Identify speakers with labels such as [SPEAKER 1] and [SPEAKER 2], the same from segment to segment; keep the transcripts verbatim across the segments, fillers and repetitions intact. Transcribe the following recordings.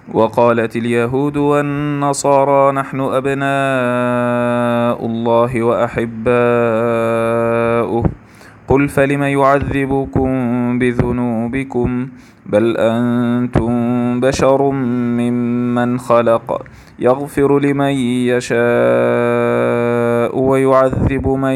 [SPEAKER 1] وقالت اليهود والنصارى نحن أبناء الله وأحباؤه قل فلم يعذبكم بذنوبكم بل أنتم بشر ممن خلق يغفر لمن يشاء ويعذب من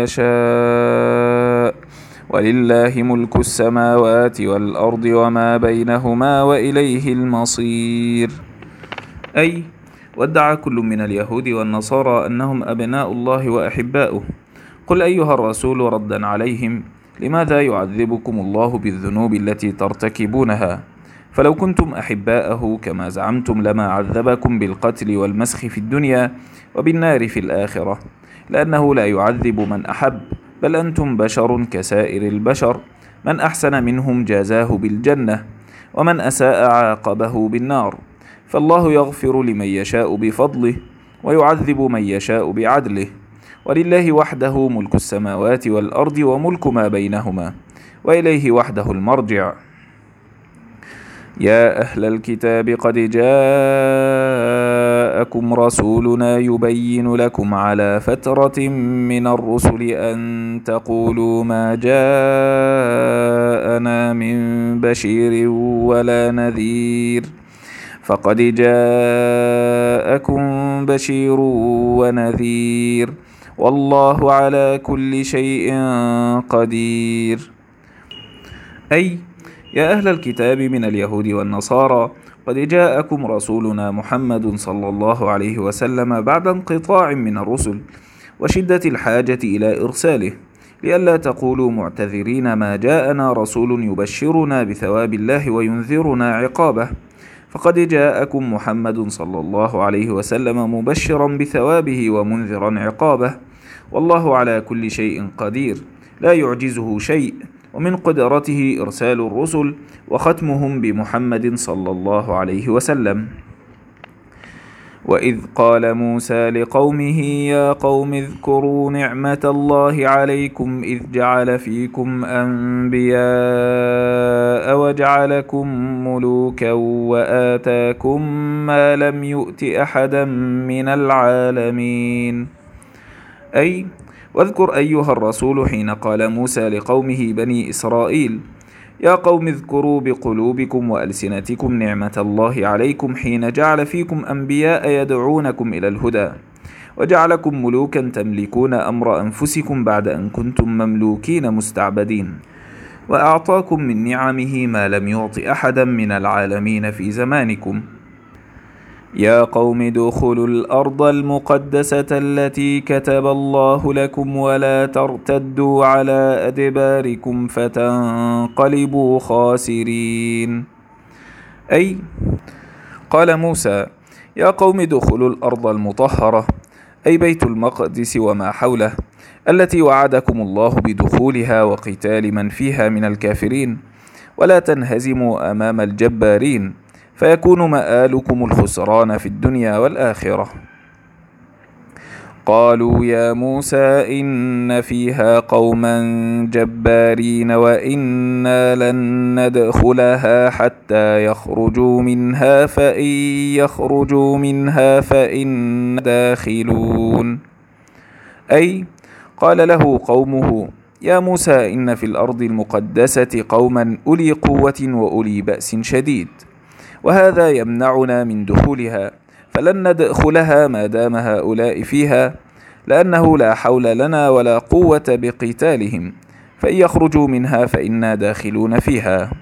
[SPEAKER 1] يشاء ولله ملك السماوات والأرض وما بينهما وإليه المصير. أي وادعى كل من اليهود والنصارى أنهم أبناء الله وأحباؤه. قل أيها الرسول ردا عليهم: لماذا يعذبكم الله بالذنوب التي ترتكبونها؟ فلو كنتم أحباءه كما زعمتم لما عذبكم بالقتل والمسخ في الدنيا وبالنار في الآخرة، لأنه لا يعذب من أحب، بل أنتم بشر كسائر البشر، من أحسن منهم جازاه بالجنة ومن أساء عاقبه بالنار، فالله يغفر لمن يشاء بفضله ويعذب من يشاء بعدله، ولله وحده ملك السماوات والأرض وملك ما بينهما وإليه وحده المرجع. يا أهل الكتاب قد جاءكم رسولنا يبين لكم على فترة من الرسل أن تقولوا ما جاءنا من بشير ولا نذير، فقد جاءكم بشير ونذير والله على كل شيء قدير. أي يا أهل الكتاب من اليهود والنصارى قد جاءكم رسولنا محمد صلى الله عليه وسلم بعد انقطاع من الرسل وشدة الحاجة إلى إرساله، لئلا تقولوا معتذرين ما جاءنا رسول يبشرنا بثواب الله وينذرنا عقابه، فقد جاءكم محمد صلى الله عليه وسلم مبشرا بثوابه ومنذرا عقابه، والله على كل شيء قدير لا يعجزه شيء، ومن قدرته إرسال الرسل وختمهم بمحمد صلى الله عليه وسلم. وإذ قال موسى لقومه يا قوم اذكروا نعمة الله عليكم إذ جعل فيكم أنبياء وجعلكم ملوكا وآتاكم ما لم يؤت أحدا من العالمين. أي واذكر أيها الرسول حين قال موسى لقومه بني إسرائيل: يا قوم اذكروا بقلوبكم وألسنتكم نعمة الله عليكم حين جعل فيكم أنبياء يدعونكم إلى الهدى وجعلكم ملوكا تملكون أمر أنفسكم بعد أن كنتم مملوكين مستعبدين، وأعطاكم من نعمه ما لم يعط أحدا من العالمين في زمانكم. يا قوم ادخلوا الأرض المقدسة التي كتب الله لكم ولا ترتدوا على أدباركم فتنقلبوا خاسرين. أي قال موسى: يا قوم ادخلوا الأرض المطهرة، أي بيت المقدس وما حوله، التي وعدكم الله بدخولها وقتال من فيها من الكافرين، ولا تنهزموا أمام الجبارين فيكون مآلكم الخسران في الدنيا والآخرة. قالوا يا موسى إن فيها قوما جبارين وإنا لن ندخلها حتى يخرجوا منها فإن يخرجوا منها فإنا داخلون. أي قال له قومه: يا موسى إن في الأرض المقدسة قوما أولي قوة وأولي بأس شديد، وهذا يمنعنا من دخولها، فلن ندخلها ما دام هؤلاء فيها، لأنه لا حول لنا ولا قوة بقتالهم، فإن يخرجوا منها فإنا داخلون فيها.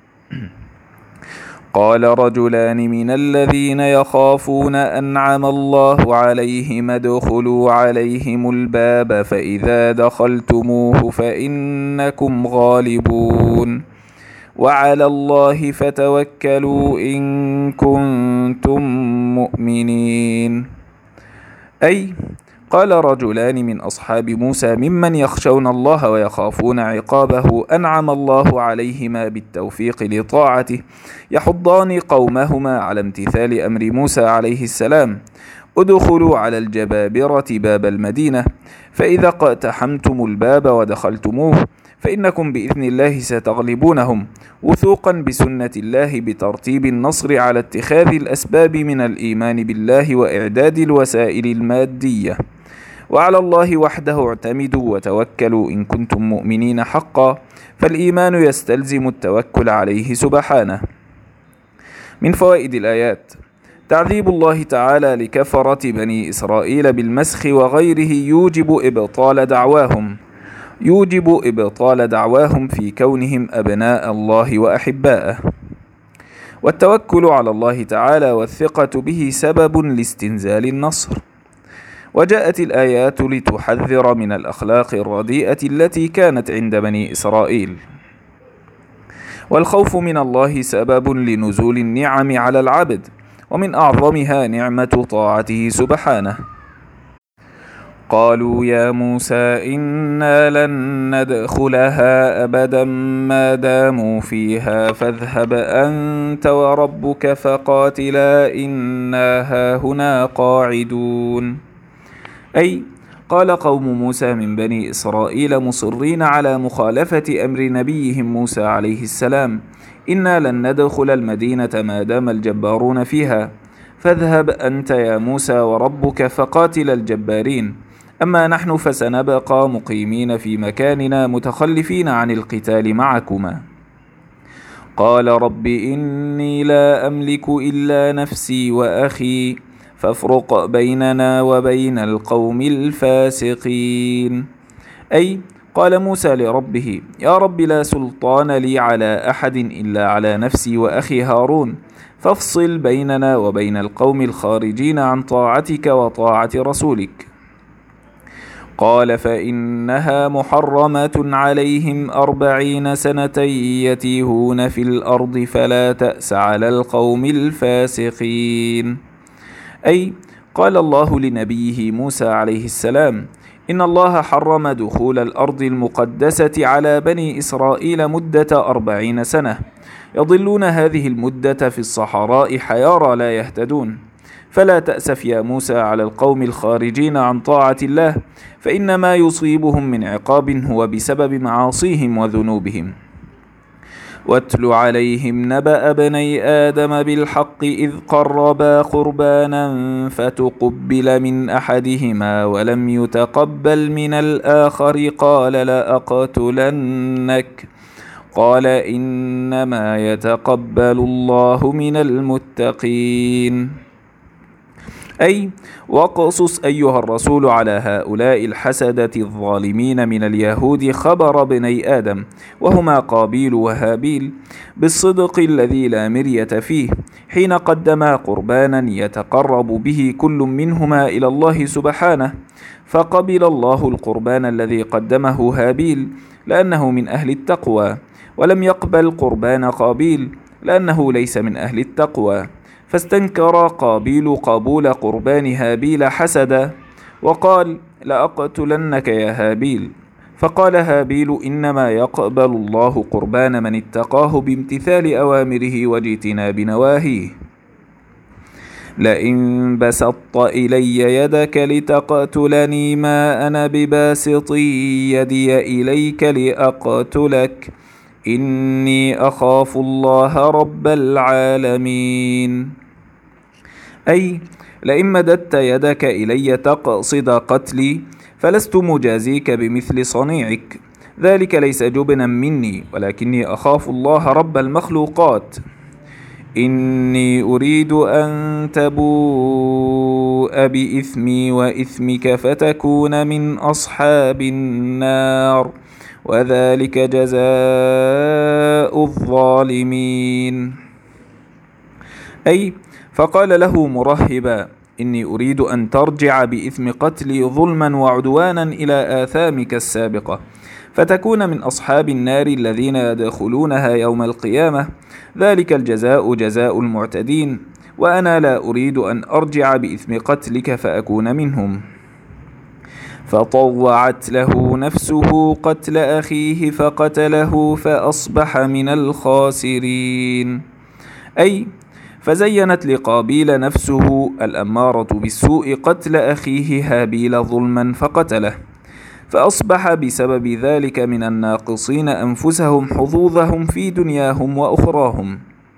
[SPEAKER 1] قال رجلان من الذين يخافون أنعم الله عليهم ادخلوا عليهم الباب فإذا دخلتموه فإنكم غالبون وعلى الله فتوكلوا إن كنتم مؤمنين. أي قال رجلان من أصحاب موسى ممن يخشون الله ويخافون عقابه أنعم الله عليهما بالتوفيق لطاعته، يحضان قومهما على امتثال أمر موسى عليه السلام ادخلوا على الجبابرة باب المدينة، فإذا اقتحمتم الباب ودخلتموه فإنكم بإذن الله ستغلبونهم، وثوقا بسنة الله بترتيب النصر على اتخاذ الأسباب من الإيمان بالله وإعداد الوسائل المادية. وعلى الله وحده اعتمدوا وتوكلوا إن كنتم مؤمنين حقا، فالإيمان يستلزم التوكل عليه سبحانه. من فوائد الآيات: تعذيب الله تعالى لكفرة بني إسرائيل بالمسخ وغيره يوجب إبطال دعواهم يوجب إبطال دعواهم في كونهم أبناء الله وأحباءه. والتوكل على الله تعالى والثقة به سبب لاستنزال النصر. وجاءت الآيات لتحذر من الأخلاق الرديئة التي كانت عند بني إسرائيل. والخوف من الله سبب لنزول النعم على العبد، ومن أعظمها نعمة طاعته سبحانه. قالوا يا موسى إنا لن ندخلها أبدا ما داموا فيها فاذهب أنت وربك فقاتلا إنا هاهنا قاعدون. أي قال قوم موسى من بني إسرائيل مصرين على مخالفة أمر نبيهم موسى عليه السلام: إنا لن ندخل المدينة ما دام الجبارون فيها، فاذهب أنت يا موسى وربك فقاتل الجبارين، أما نحن فسنبقى مقيمين في مكاننا متخلفين عن القتال معكما. قال رب إني لا أملك إلا نفسي وأخي فافرق بيننا وبين القوم الفاسقين. أي قال موسى لربه: يا رب لا سلطان لي على أحد إلا على نفسي وأخي هارون، فافصل بيننا وبين القوم الخارجين عن طاعتك وطاعة رسولك. قال فإنها محرمة عليهم أربعين سنة يتيهون في الأرض فلا تأس على القوم الفاسقين. أي قال الله لنبيه موسى عليه السلام: إن الله حرم دخول الأرض المقدسة على بني إسرائيل مدة أربعين سنة، يضلون هذه المدة في الصحراء حيارى لا يهتدون، فلا تأسف يا موسى على القوم الخارجين عن طاعة الله، فإن ما يصيبهم من عقاب هو بسبب معاصيهم وذنوبهم. واتل عليهم نبأ بني آدم بالحق إذ قربا قربانا فتقبل من أحدهما ولم يتقبل من الآخر قال لأقتلنك قال إنما يتقبل الله من المتقين. أي وقصص أيها الرسول على هؤلاء الحسدة الظالمين من اليهود خبر بني آدم وهما قابيل وهابيل بالصدق الذي لا مرية فيه، حين قدما قربانا يتقرب به كل منهما إلى الله سبحانه، فقبل الله القربان الذي قدمه هابيل لأنه من أهل التقوى، ولم يقبل قربان قابيل لأنه ليس من أهل التقوى، فاستنكر قابيل قبول قربان هابيل حسدا وقال لأقتلنك يا هابيل، فقال هابيل إنما يقبل الله قربان من اتقاه بامتثال أوامره واجتناب نواهيه. لئن بسطت إلي يدك لتقتلني ما أنا بباسط يدي إليك لأقتلك إني أخاف الله رب العالمين. أي لئن مددت يدك إلي تقصد قتلي فلست مجازيك بمثل صنيعك، ذلك ليس جبنا مني ولكني أخاف الله رب المخلوقات. إني أريد أن تبوء بإثمي وإثمك فتكون من أصحاب النار وذلك جزاء الظالمين. أي فقال له مرهبا إني أريد أن ترجع بإثم قتلي ظلما وعدوانا إلى آثامك السابقة فتكون من أصحاب النار الذين يدخلونها يوم القيامة، ذلك الجزاء جزاء المعتدين، وأنا لا أريد أن أرجع بإثم قتلك فأكون منهم. فطوعت له نفسه قتل أخيه فقتله فأصبح من الخاسرين. أي فزينت لقابيل نفسه الأمارة بالسوء قتل أخيه هابيل ظلما فقتله، فأصبح بسبب ذلك من الناقصين أنفسهم حظوظهم في دنياهم وأخراهم.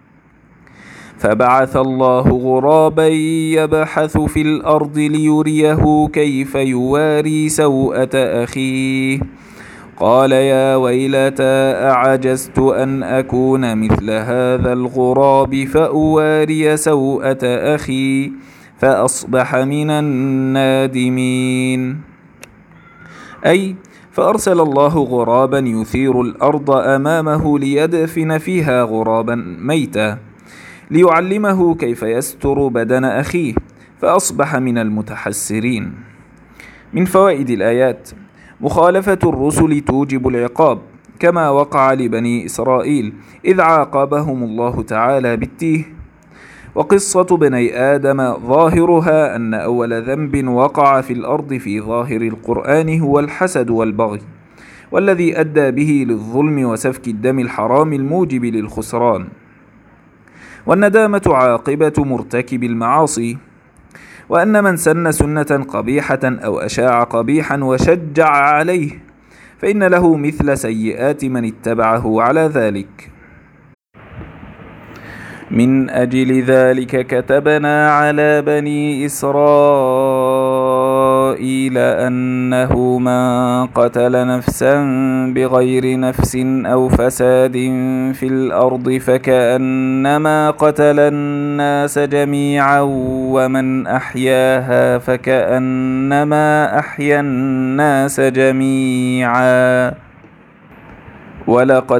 [SPEAKER 1] فبعث الله غرابا يبحث في الأرض ليريه كيف يواري سوءة أخيه، قال يا ويلتى أعجزت أن أكون مثل هذا الغراب فأواري سوءة أخي فأصبح من النادمين. أي فأرسل الله غرابا يثير الأرض أمامه ليدفن فيها غرابا ميتا ليعلمه كيف يستر بدن أخيه، فأصبح من المتحسرين. من فوائد الآيات: مخالفة الرسل توجب العقاب، كما وقع لبني إسرائيل إذ عاقبهم الله تعالى بالتيه. وقصة بني آدم ظاهرها أن أول ذنب وقع في الأرض في ظاهر القرآن هو الحسد والبغي، والذي أدى به للظلم وسفك الدم الحرام الموجب للخسران. والندامة عاقبة مرتكب المعاصي، وأن من سن سنة قبيحة أو أشاع قبيحا وشجع عليه فإن له مثل سيئات من اتبعه على ذلك. من أجل ذلك كتبنا على بني إسرائيل أنه من قتل نفسا بغير نفس أو فساد في الأرض فكأنما قتل الناس جميعا ومن أحياها فكأنما أحيا الناس جميعا. ولقد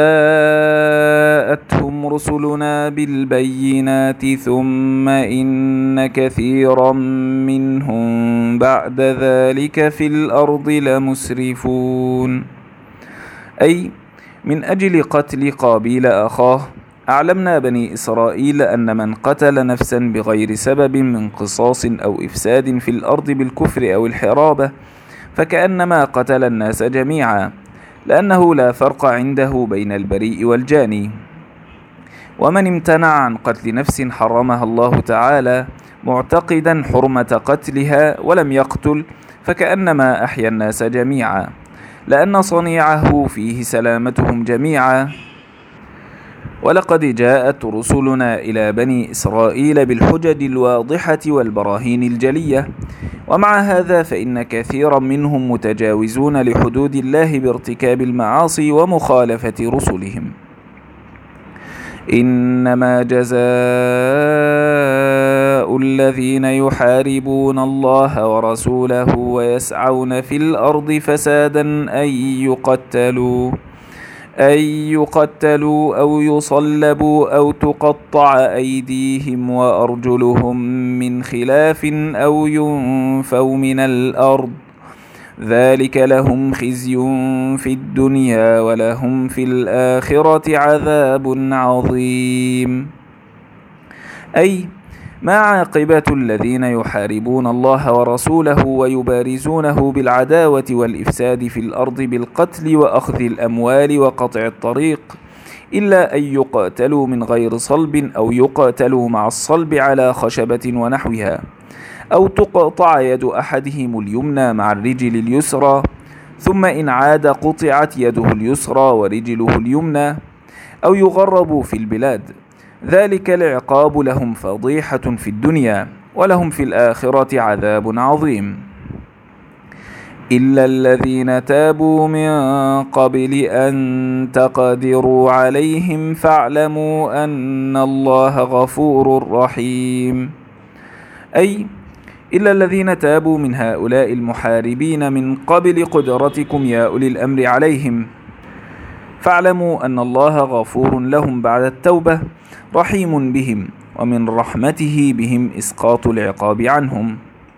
[SPEAKER 1] جاءتهم رسلنا بالبينات ثم إن كثيرا منهم بعد ذلك في الأرض لمسرفون. أي من أجل قتل قابيل أخاه أعلمنا بني إسرائيل أن من قتل نفسا بغير سبب من قصاص أو إفساد في الأرض بالكفر أو الحرابة فكأنما قتل الناس جميعا، لأنه لا فرق عنده بين البريء والجاني. ومن امتنع عن قتل نفس حرمها الله تعالى معتقدا حرمة قتلها ولم يقتل فكأنما أحيا الناس جميعا، لأن صنيعه فيه سلامتهم جميعا. ولقد جاءت رسلنا إلى بني إسرائيل بالحجج الواضحة والبراهين الجلية، ومع هذا فإن كثيرا منهم متجاوزون لحدود الله بارتكاب المعاصي ومخالفة رسلهم. إنما جزاء الذين يحاربون الله ورسوله ويسعون في الأرض فسادا أن يقتلوا أن يقتلوا أو يصلبوا أو تقطع أيديهم وأرجلهم من خلاف أو ينفوا من الأرض، ذلك لهم خزي في الدنيا ولهم في الآخرة عذاب عظيم. أي ما عاقبة الذين يحاربون الله ورسوله ويبارزونه بالعداوة والإفساد في الأرض بالقتل وأخذ الأموال وقطع الطريق، إلا أن يقاتلوا من غير صلب أو يقاتلوا مع الصلب على خشبة ونحوها، أو تقطع يد أحدهم اليمنى مع الرجل اليسرى ثم إن عاد قطعت يده اليسرى ورجله اليمنى، أو يغربوا في البلاد، ذلك العقاب لهم فضيحة في الدنيا ولهم في الآخرة عذاب عظيم. إلا الذين تابوا من قبل أن تقدروا عليهم فاعلموا أن الله غفور رحيم. أي إلا الذين تابوا من هؤلاء المحاربين من قبل قدرتكم يا أولي الأمر عليهم، فاعلموا أن الله غفور لهم بعد التوبة رحيم بهم، ومن رحمته بهم إسقاط العقاب عنهم.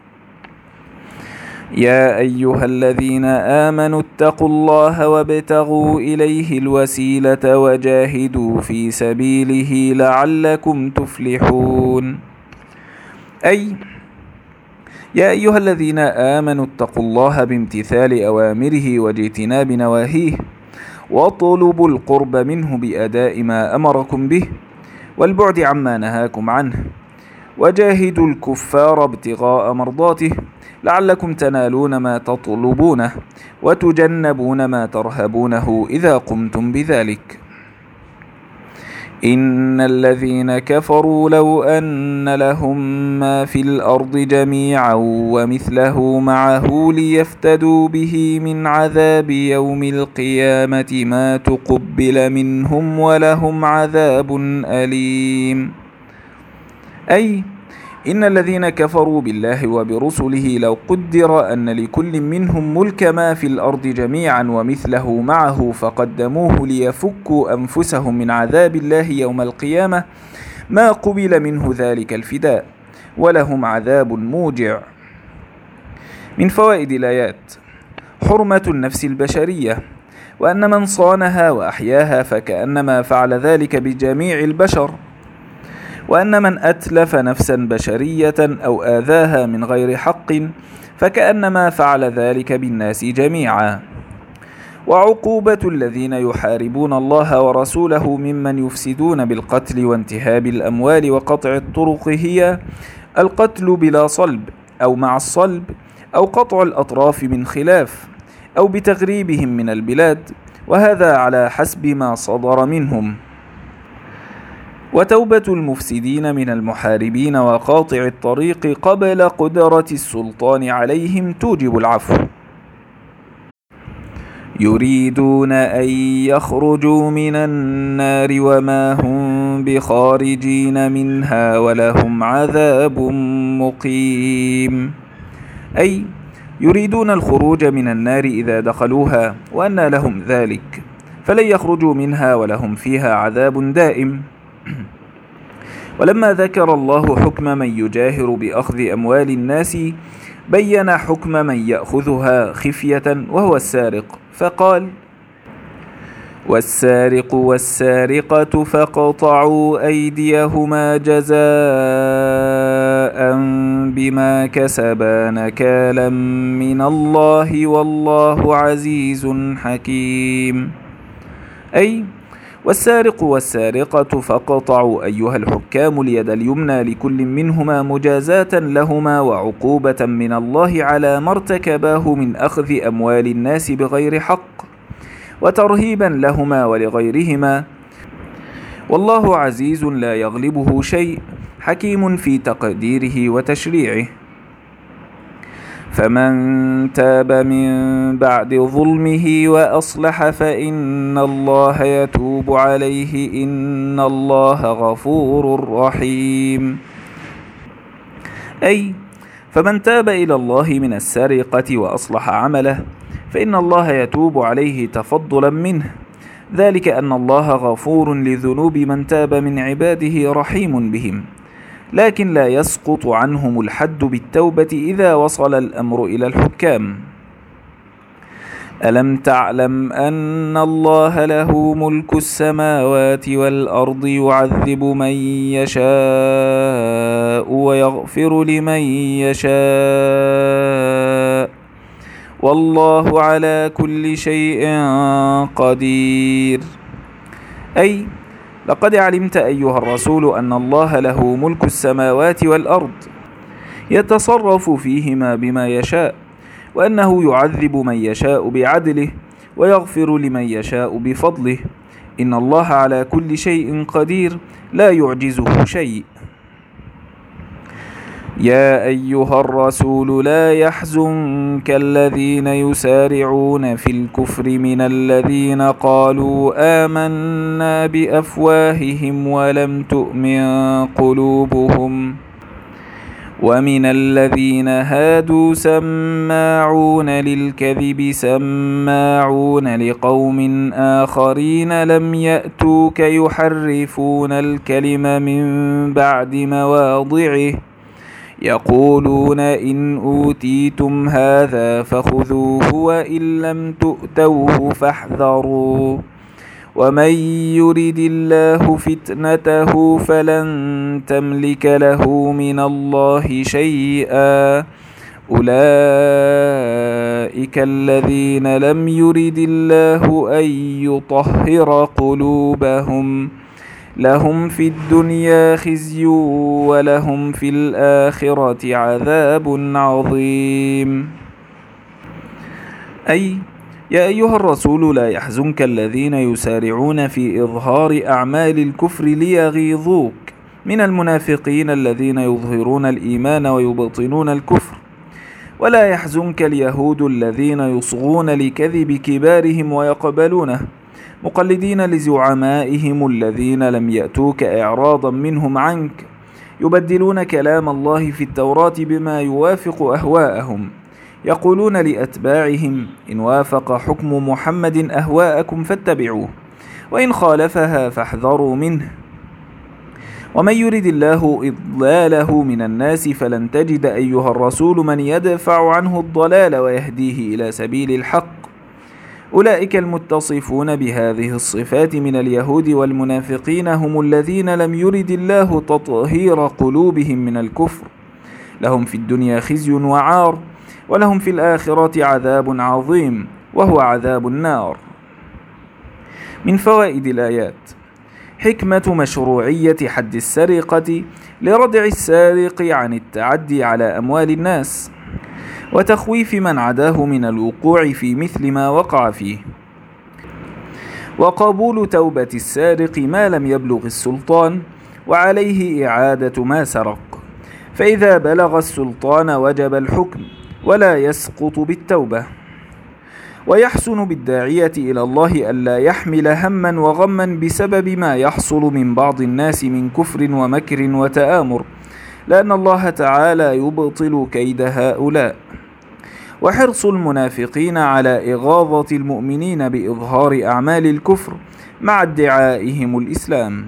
[SPEAKER 1] يا أيها الذين آمنوا اتقوا الله وابتغوا إليه الوسيلة وجاهدوا في سبيله لعلكم تفلحون. أي يا أيها الذين آمنوا اتقوا الله بامتثال أوامره واجتناب نواهيه، واطلبوا القرب منه بأداء ما أمركم به، والبعد عما نهاكم عنه، وجاهدوا الكفار ابتغاء مرضاته لعلكم تنالون ما تطلبونه وتجنبون ما ترهبونه إذا قمتم بذلك. إن الذين كفروا لو أن لهم ما في الأرض جميعا ومثله معه ليفتدوا به من عذاب يوم القيامة ما تقبل منهم ولهم عذاب أليم. أي إن الذين كفروا بالله وبرسله لو قدر أن لكل منهم ملك ما في الأرض جميعا ومثله معه فقدموه ليفكوا أنفسهم من عذاب الله يوم القيامة ما قبل منه ذلك الفداء ولهم عذاب موجع. من فوائد الآيات: حرمة النفس البشرية، وأن من صانها وأحياها فكأنما فعل ذلك بجميع البشر، وأن من أتلف نفسا بشرية أو آذاها من غير حق فكأنما فعل ذلك بالناس جميعا. وعقوبة الذين يحاربون الله ورسوله ممن يفسدون بالقتل وانتهاب الأموال وقطع الطرق هي القتل بلا صلب أو مع الصلب أو قطع الأطراف من خلاف أو بتغريبهم من البلاد، وهذا على حسب ما صدر منهم. وتوبة المفسدين من المحاربين وقاطع الطريق قبل قدرة السلطان عليهم توجب العفو. يريدون أن يخرجوا من النار وما هم بخارجين منها ولهم عذاب مقيم. أي يريدون الخروج من النار إذا دخلوها وأن لهم ذلك، فلن يخرجوا منها ولهم فيها عذاب دائم. ولما ذكر الله حكم من يجاهر بأخذ أموال الناس بين حكم من يأخذها خفية وهو السارق، فقال: والسارق والسارقة فاقطعوا أيديهما جزاء بما كسبا نكالا من الله والله عزيز حكيم. أي والسارق والسارقة فاقطعوا أيها الحكام اليد اليمنى لكل منهما مجازاة لهما وعقوبة من الله على ما ارتكباه من أخذ أموال الناس بغير حق، وترهيبا لهما ولغيرهما، والله عزيز لا يغلبه شيء حكيم في تقديره وتشريعه. فمن تاب من بعد ظلمه وأصلح فإن الله يتوب عليه إن الله غفور رحيم. أي فمن تاب إلى الله من السرقة وأصلح عمله فإن الله يتوب عليه تفضلا منه، ذلك أن الله غفور لذنوب من تاب من عباده رحيم بهم، لكن لا يسقط عنهم الحد بالتوبة إذا وصل الأمر إلى الحكام. ألم تعلم أن الله له ملك السماوات والأرض يعذب من يشاء ويغفر لمن يشاء والله على كل شيء قدير. أي لقد علمت أيها الرسول أن الله له ملك السماوات والأرض يتصرف فيهما بما يشاء، وأنه يعذب من يشاء بعدله ويغفر لمن يشاء بفضله، إن الله على كل شيء قدير لا يعجزه شيء. يا أيها الرسول لا يحزنك الذين يسارعون في الكفر من الذين قالوا آمنا بأفواههم ولم تؤمن قلوبهم، ومن الذين هادوا سماعون للكذب سماعون لقوم آخرين لم يأتوك يحرفون الكلم من بعد مواضعه يقولون إن أوتيتم هذا فخذوه وإن لم تؤتوه فاحذروا، ومن يرد الله فتنته فلن تملك له من الله شيئا، أولئك الذين لم يرد الله أن يطهر قلوبهم لهم في الدنيا خزي ولهم في الآخرة عذاب عظيم. أي يا أيها الرسول لا يحزنك الذين يسارعون في إظهار أعمال الكفر ليغيظوك من المنافقين الذين يظهرون الإيمان ويبطنون الكفر، ولا يحزنك اليهود الذين يصغون لكذب كبارهم ويقبلونه مقلدين لزعمائهم الذين لم يأتوك إعراضا منهم عنك، يبدلون كلام الله في التوراة بما يوافق أهواءهم، يقولون لأتباعهم إن وافق حكم محمد أهواءكم فاتبعوه وإن خالفها فاحذروا منه. ومن يرد الله إضلاله من الناس فلن تجد أيها الرسول من يدفع عنه الضلال ويهديه إلى سبيل الحق. أولئك المتصفون بهذه الصفات من اليهود والمنافقين هم الذين لم يرد الله تطهير قلوبهم من الكفر، لهم في الدنيا خزي وعار ولهم في الآخرة عذاب عظيم وهو عذاب النار. من فوائد الآيات: حكمة مشروعية حد السرقة لردع السارق عن التعدي على أموال الناس، وتخويف من عداه من الوقوع في مثل ما وقع فيه، وقبول توبة السارق ما لم يبلغ السلطان وعليه إعادة ما سرق، فإذا بلغ السلطان وجب الحكم ولا يسقط بالتوبة. ويحسن بالداعية إلى الله ألا يحمل هما وغما بسبب ما يحصل من بعض الناس من كفر ومكر وتآمر، لأن الله تعالى يبطل كيد هؤلاء. وحرص المنافقين على إغاظة المؤمنين بإظهار أعمال الكفر مع ادعائهم الإسلام.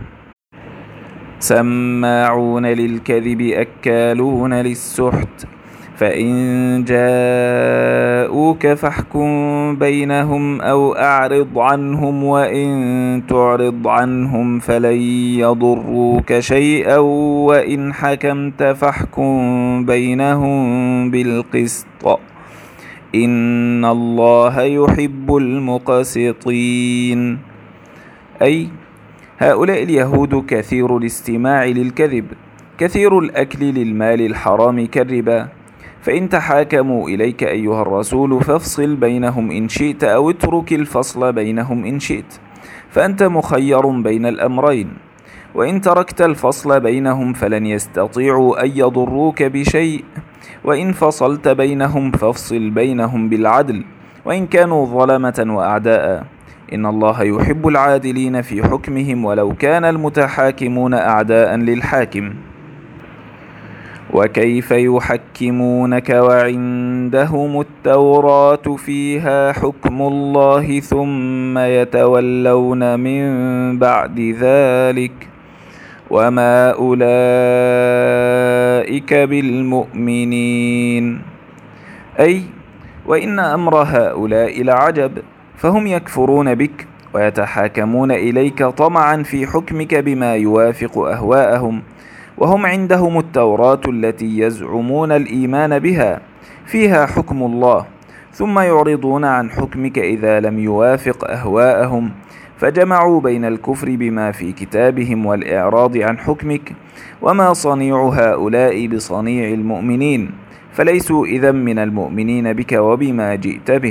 [SPEAKER 1] سماعون للكذب أكالون للسحت، فإن جاءوك فاحكم بينهم أو أعرض عنهم، وإن تعرض عنهم فلن يضروك شيئا، وإن حكمت فاحكم بينهم بالقسط، إن الله يحب المقسطين. أي هؤلاء اليهود كثير الاستماع للكذب، كثير الأكل للمال الحرام كالربا، فإن تحاكموا إليك أيها الرسول فافصل بينهم إن شئت، أو اترك الفصل بينهم إن شئت، فأنت مخير بين الأمرين. وإن تركت الفصل بينهم فلن يستطيعوا أن يضروك بشيء، وإن فصلت بينهم فافصل بينهم بالعدل وإن كانوا ظلمة وأعداء، إن الله يحب العادلين في حكمهم ولو كان المتحاكمون أعداء للحاكم. وكيف يحكمونك وعندهم التوراة فيها حكم الله ثم يتولون من بعد ذلك وما أولئك بالمؤمنين. أي وإن أمر هؤلاء لعجب، فهم يكفرون بك ويتحاكمون إليك طمعا في حكمك بما يوافق أهواءهم، وهم عندهم التوراة التي يزعمون الإيمان بها فيها حكم الله، ثم يعرضون عن حكمك إذا لم يوافق أهواءهم، فجمعوا بين الكفر بما في كتابهم والإعراض عن حكمك. وما صنيع هؤلاء بصنيع المؤمنين، فليسوا إذن من المؤمنين بك وبما جئت به.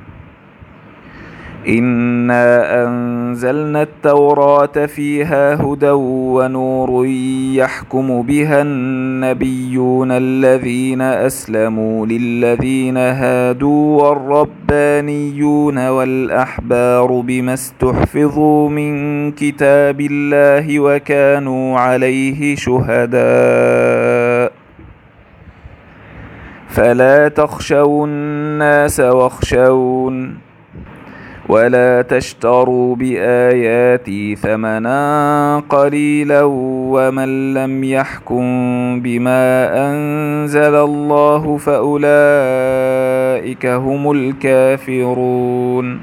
[SPEAKER 1] إنا أنزلنا التوراة فيها هدى ونور يحكم بها النبيون الذين أسلموا للذين هادوا والربانيون والأحبار بما استحفظوا من كتاب الله وكانوا عليه شهداء، فلا تخشوا الناس واخشون ولا تشتروا بآياتي ثمنا قليلا ومن لم يحكم بما أنزل الله فأولئك هم الكافرون.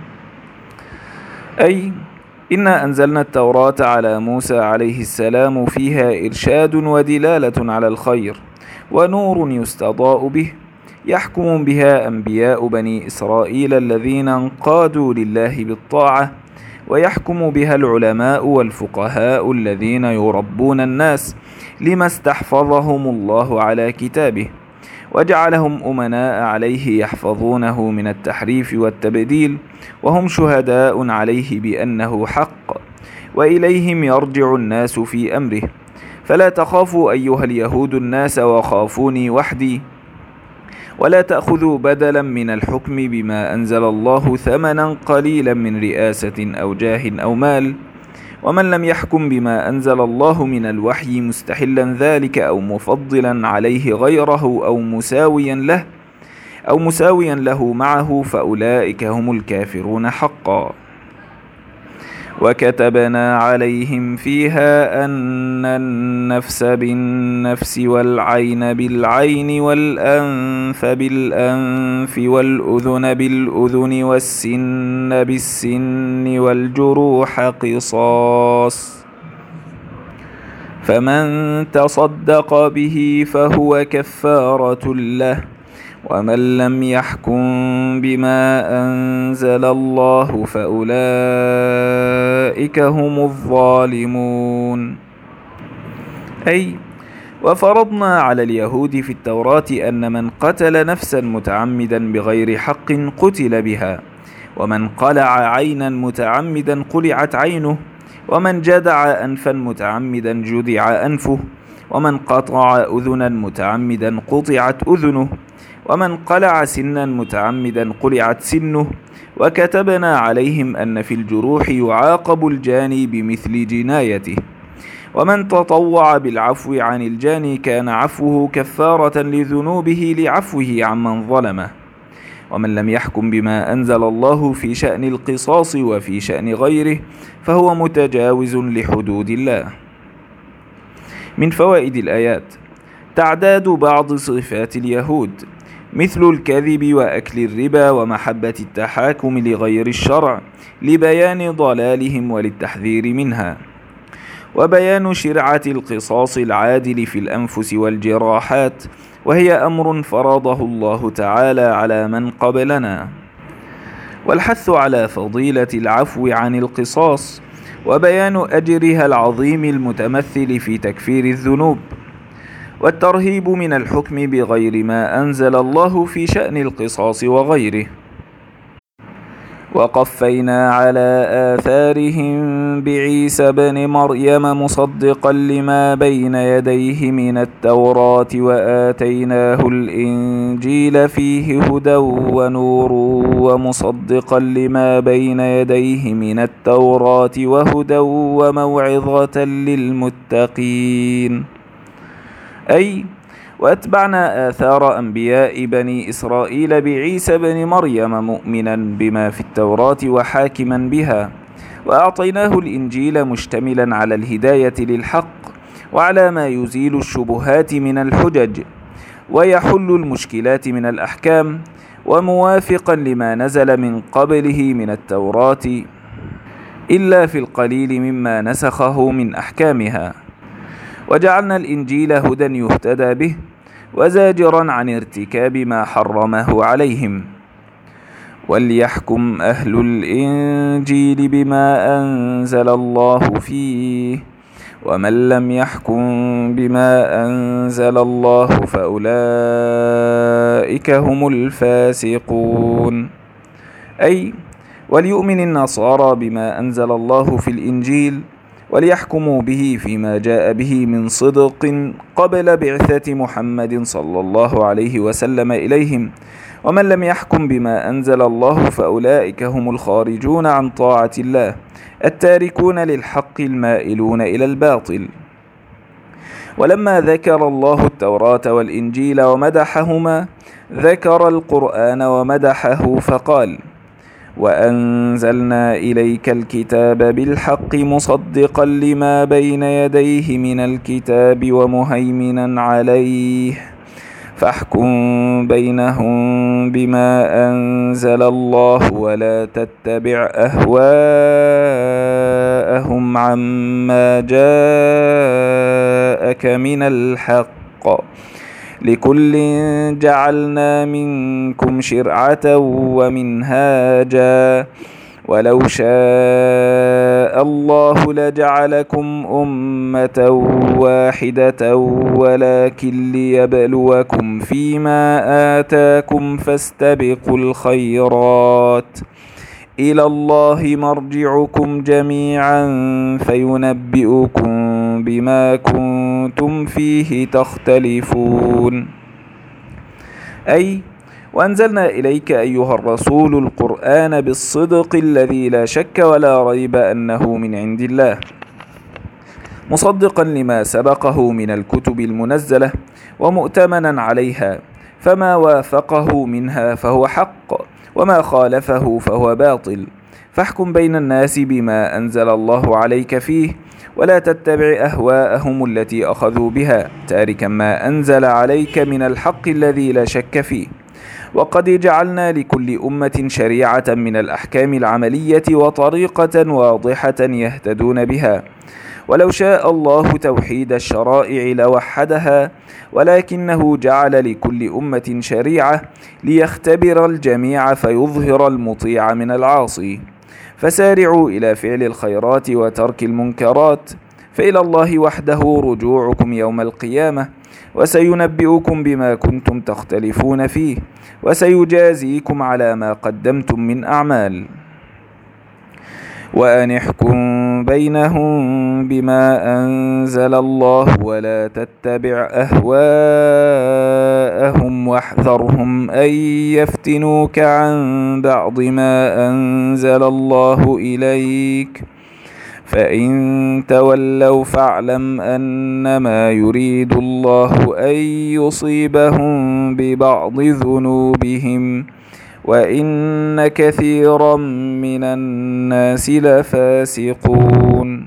[SPEAKER 1] أي إنا أنزلنا التوراة على موسى عليه السلام فيها إرشاد ودلالة على الخير ونور يستضاء به، يحكم بها أنبياء بني إسرائيل الذين انقادوا لله بالطاعة ويحكم بها العلماء والفقهاء الذين يربون الناس لما استحفظهم الله على كتابه وجعلهم أمناء عليه يحفظونه من التحريف والتبديل، وهم شهداء عليه بأنه حق، وإليهم يرجع الناس في أمره. فلا تخافوا أيها اليهود الناس وخافوني وحدي، ولا تأخذوا بدلا من الحكم بما أنزل الله ثمنا قليلا من رئاسة أو جاه أو مال. ومن لم يحكم بما أنزل الله من الوحي مستحلا ذلك أو مفضلا عليه غيره أو مساويا له أو مساويا له معه فأولئك هم الكافرون حقا. وكتبنا عليهم فيها أن النفس بالنفس والعين بالعين والأنف بالأنف والأذن بالأذن والسن بالسن والجروح قصاص، فمن تصدق به فهو كفارة له، ومن لم يحكم بما أنزل الله فأولئك هم الظالمون. أي وفرضنا على اليهود في التوراة أن من قتل نفسا متعمدا بغير حق قتل بها، ومن قلع عينا متعمدا قلعت عينه، ومن جدع أنفا متعمدا جدع أنفه، ومن قطع أذنا متعمدا قطعت أذنه، ومن قلع سنا متعمدا قلعت سنه. وكتبنا عليهم أن في الجروح يعاقب الجاني بمثل جنايته، ومن تطوع بالعفو عن الجاني كان عفوه كفارة لذنوبه لعفوه عمن ظلمه. ومن لم يحكم بما أنزل الله في شأن القصاص وفي شأن غيره فهو متجاوز لحدود الله. من فوائد الآيات: تعداد بعض صفات اليهود مثل الكذب وأكل الربا ومحبة التحاكم لغير الشرع لبيان ضلالهم وللتحذير منها، وبيان شرعة القصاص العادل في الأنفس والجراحات، وهي أمر فرضه الله تعالى على من قبلنا، والحث على فضيلة العفو عن القصاص، وبيان أجرها العظيم المتمثل في تكفير الذنوب، والترهيب من الحكم بغير ما أنزل الله في شأن القصاص وغيره. وقفينا على آثارهم بعيسى بن مريم مصدقا لما بين يديه من التوراة وآتيناه الإنجيل فيه هدى ونور ومصدقا لما بين يديه من التوراة وهدى وموعظة للمتقين. أي وأتبعنا آثار أنبياء بني إسرائيل بعيسى بن مريم مؤمنا بما في التوراة وحاكما بها، وأعطيناه الإنجيل مشتملا على الهداية للحق وعلى ما يزيل الشبهات من الحجج ويحل المشكلات من الأحكام، وموافقا لما نزل من قبله من التوراة إلا في القليل مما نسخه من أحكامها. وجعلنا الإنجيل هدى يهتدى به وزاجرا عن ارتكاب ما حرمه عليهم. وليحكم أهل الإنجيل بما أنزل الله فيه، ومن لم يحكم بما أنزل الله فأولئك هم الفاسقون. أي وليؤمن النصارى بما أنزل الله في الإنجيل وليحكموا به فيما جاء به من صدق قبل بعثة محمد صلى الله عليه وسلم إليهم، ومن لم يحكم بما أنزل الله فأولئك هم الخارجون عن طاعة الله التاركون للحق المائلون إلى الباطل. ولما ذكر الله التوراة والإنجيل ومدحهما ذكر القرآن ومدحه فقال: وأنزلنا إليك الكتاب بالحق مصدقا لما بين يديه من الكتاب ومهيمنا عليه فاحكم بينهم بما أنزل الله ولا تتبع أهواءهم عما جاءك من الحق، لكل جعلنا منكم شرعة ومنهاجا ولو شاء الله لجعلكم أمة واحدة ولكن ليبلوكم فيما آتاكم فاستبقوا الخيرات إلى الله مرجعكم جميعا فينبئكم بما كنتم فيه تختلفون. أي وأنزلنا إليك أيها الرسول القرآن بالصدق الذي لا شك ولا ريب أنه من عند الله، مصدقا لما سبقه من الكتب المنزلة ومؤتمنا عليها، فما وافقه منها فهو حق وما خالفه فهو باطل. فاحكم بين الناس بما أنزل الله عليك فيه، ولا تتبع أهواءهم التي أخذوا بها، تاركا ما أنزل عليك من الحق الذي لا شك فيه. وقد جعلنا لكل أمة شريعة من الأحكام العملية وطريقة واضحة يهتدون بها، ولو شاء الله توحيد الشرائع لوحدها، ولكنه جعل لكل أمة شريعة ليختبر الجميع فيظهر المطيع من العاصي. فسارعوا إلى فعل الخيرات وترك المنكرات، فإلى الله وحده رجوعكم يوم القيامة، وسينبئكم بما كنتم تختلفون فيه، وسيجازيكم على ما قدمتم من أعمال. وأن احكم بينهم بما أنزل الله ولا تتبع أهواءهم واحذرهم أن يفتنوك عن بعض ما أنزل الله إليك، فإن تولوا فاعلم أنما يريد الله أن يصيبهم ببعض ذنوبهم وإن كثيرا من الناس لفاسقون.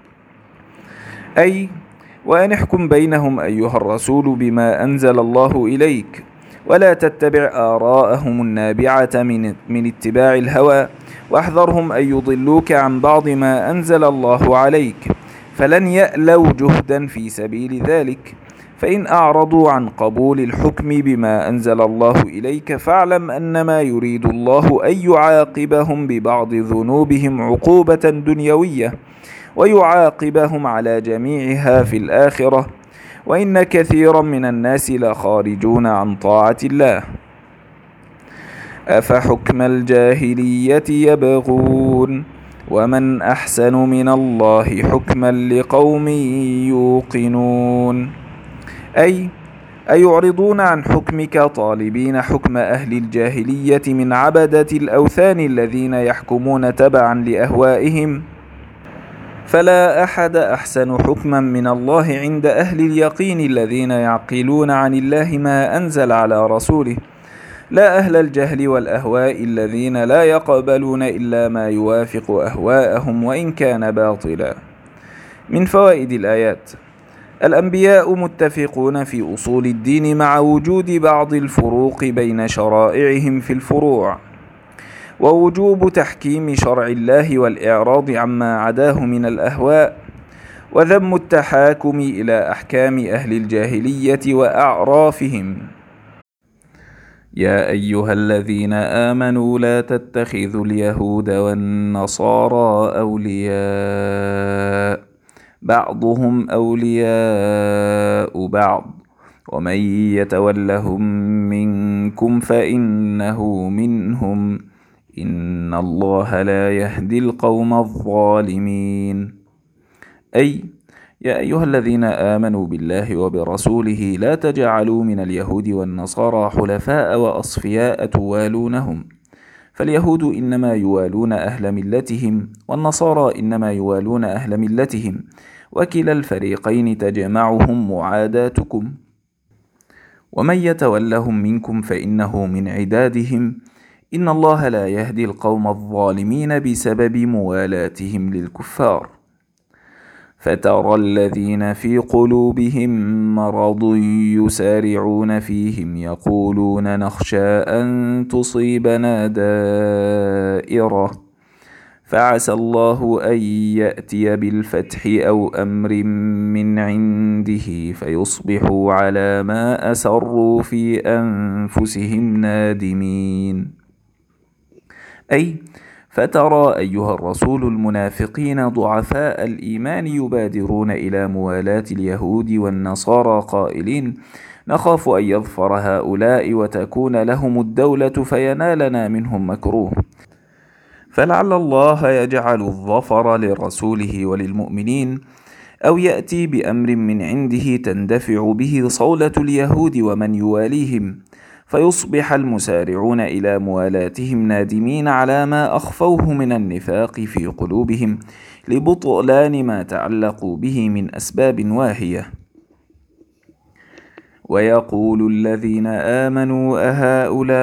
[SPEAKER 1] أي وأن احكم بينهم أيها الرسول بما أنزل الله إليك، ولا تتبع آراءهم النابعة من, من اتباع الهوى، واحذرهم أن يضلوك عن بعض ما أنزل الله عليك، فلن يألوا جهدا في سبيل ذلك. فإن أعرضوا عن قبول الحكم بما أنزل الله إليك فاعلم أنما يريد الله أن يعاقبهم ببعض ذنوبهم عقوبة دنيوية، ويعاقبهم على جميعها في الآخرة، وإن كثيرا من الناس لخارجون عن طاعة الله. أفحكم الجاهلية يبغون ومن أحسن من الله حكما لقوم يوقنون. أي أيعرضون عن حكمك طالبين حكم أهل الجاهلية من عبدة الأوثان الذين يحكمون تبعا لأهوائهم، فلا أحد أحسن حكما من الله عند أهل اليقين الذين يعقلون عن الله ما أنزل على رسوله، لا أهل الجهل والأهواء الذين لا يقبلون إلا ما يوافق أهواءهم وإن كان باطلا. من فوائد الآيات: الأنبياء متفقون في أصول الدين مع وجود بعض الفروق بين شرائعهم في الفروع، ووجوب تحكيم شرع الله والإعراض عما عداه من الأهواء، وذم التحاكم إلى أحكام أهل الجاهلية وأعرافهم. يا أيها الذين آمنوا لا تتخذوا اليهود والنصارى أولياء بعضهم أولياء بعض ومن يتولهم منكم فإنه منهم إن الله لا يهدي القوم الظالمين. أي يا أيها الذين آمنوا بالله وبرسوله لا تجعلوا من اليهود والنصارى حلفاء وأصفياء توالونهم، فاليهود إنما يوالون أهل ملتهم، والنصارى إنما يوالون أهل ملتهم، وكلا الفريقين تجمعهم معاداتكم، ومن يتولهم منكم فإنه من عدادهم إن الله لا يهدي القوم الظالمين بسبب موالاتهم للكفار. فترى الذين في قلوبهم مرض يسارعون فيهم يقولون نخشى أن تصيبنا دائرة فعسى الله أن يأتي بالفتح أو أمر من عنده فيصبحوا على ما أسروا في أنفسهم نادمين. أي فترى أيها الرسول المنافقين ضعفاء الإيمان يبادرون إلى موالاة اليهود والنصارى قائلين: نخاف أن يظفر هؤلاء وتكون لهم الدولة فينالنا منهم مكروه. فلعل الله يجعل الظفر لرسوله وللمؤمنين، أو يأتي بأمر من عنده تندفع به صولة اليهود ومن يواليهم، فيصبح المسارعون إلى موالاتهم نادمين على ما أخفوه من النفاق في قلوبهم لبطلان ما تعلقوا به من أسباب واهية. ويقول الذين آمنوا أهؤلاء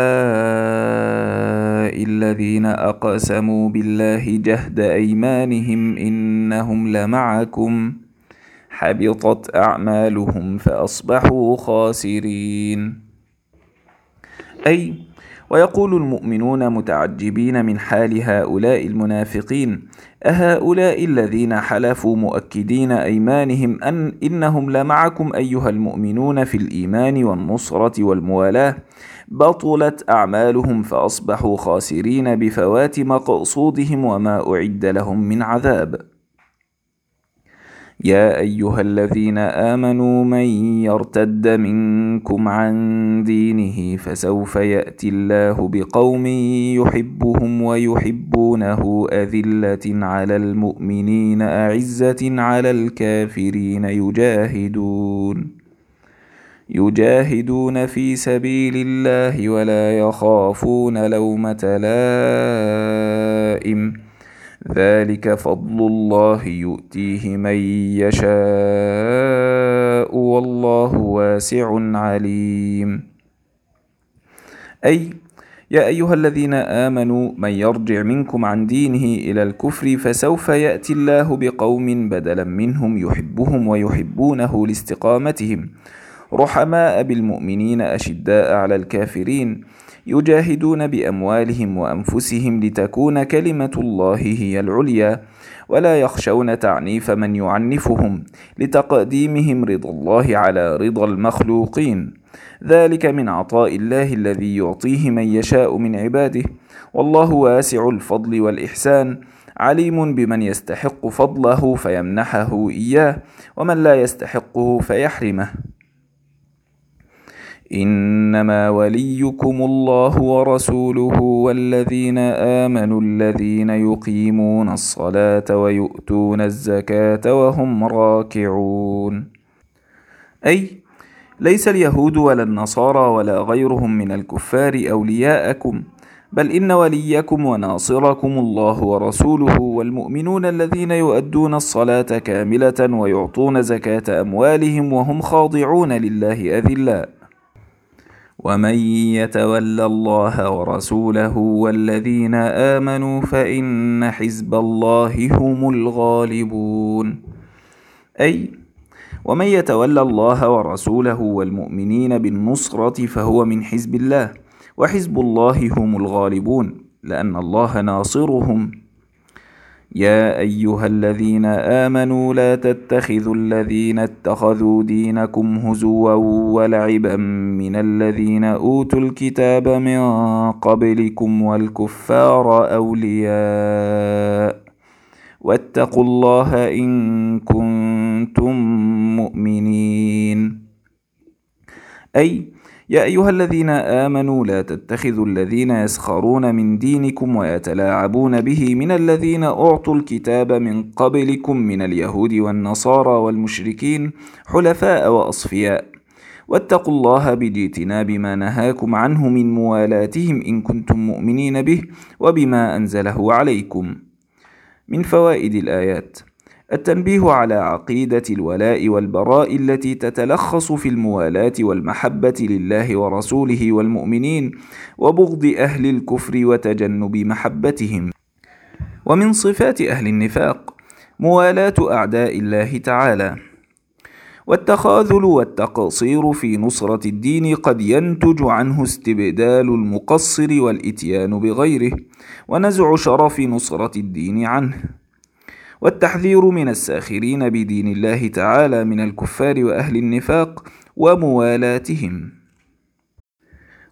[SPEAKER 1] الذين أقسموا بالله جهد أيمانهم إنهم لمعكم حبطت أعمالهم فأصبحوا خاسرين. أي ويقول المؤمنون متعجبين من حال هؤلاء المنافقين: أهؤلاء الذين حلفوا مؤكدين أيمانهم أن إنهم لمعكم أيها المؤمنون في الإيمان والنصرة والموالاة بطلت أعمالهم فأصبحوا خاسرين بفوات مقصودهم وما أعد لهم من عذاب. يا أيها الذين آمنوا من يرتد منكم عن دينه فسوف يأتي الله بقوم يحبهم ويحبونه أذلة على المؤمنين أعزة على الكافرين يجاهدون يجاهدون في سبيل الله ولا يخافون لومة لائم ذلك فضل الله يؤتيه من يشاء والله واسع عليم. أي يا أيها الذين آمنوا من يرجع منكم عن دينه إلى الكفر فسوف يأتي الله بقوم بدلا منهم يحبهم ويحبونه لاستقامتهم رحماء بالمؤمنين أشداء على الكافرين يجاهدون بأموالهم وأنفسهم لتكون كلمة الله هي العليا ولا يخشون تعنيف من يعنفهم لتقديمهم رضا الله على رضا المخلوقين. ذلك من عطاء الله الذي يعطيه من يشاء من عباده والله واسع الفضل والإحسان عليم بمن يستحق فضله فيمنحه إياه ومن لا يستحقه فيحرمه. إنما وليكم الله ورسوله والذين آمنوا الذين يقيمون الصلاة ويؤتون الزكاة وهم راكعون. أي ليس اليهود ولا النصارى ولا غيرهم من الكفار أولياءكم، بل إن وليكم وناصركم الله ورسوله والمؤمنون الذين يؤدون الصلاة كاملة ويعطون زكاة أموالهم وهم خاضعون لله أذلاء. ومن يتول الله ورسوله والذين آمنوا فإن حزب الله هم الغالبون. أي ومن يتولى الله ورسوله والمؤمنين بالنصرة فهو من حزب الله، وحزب الله هم الغالبون لأن الله ناصرهم. يا أيها الذين آمنوا لا تتخذوا الذين اتخذوا دينكم هزوا ولعبا من الذين أوتوا الكتاب من قبلكم والكفار أولياء واتقوا الله إن كنتم مؤمنين. أي يا أيها الذين آمنوا لا تتخذوا الذين يسخرون من دينكم ويتلاعبون به من الذين أعطوا الكتاب من قبلكم من اليهود والنصارى والمشركين حلفاء وأصفياء، واتقوا الله باجتناب ما نهاكم عنه من موالاتهم إن كنتم مؤمنين به وبما أنزله عليكم. من فوائد الآيات: التنبيه على عقيدة الولاء والبراء التي تتلخص في الموالاة والمحبة لله ورسوله والمؤمنين وبغض أهل الكفر وتجنب محبتهم. ومن صفات أهل النفاق موالاة أعداء الله تعالى. والتخاذل والتقصير في نصرة الدين قد ينتج عنه استبدال المقصر والإتيان بغيره ونزع شرف نصرة الدين عنه. والتحذير من الساخرين بدين الله تعالى من الكفار وأهل النفاق وموالاتهم.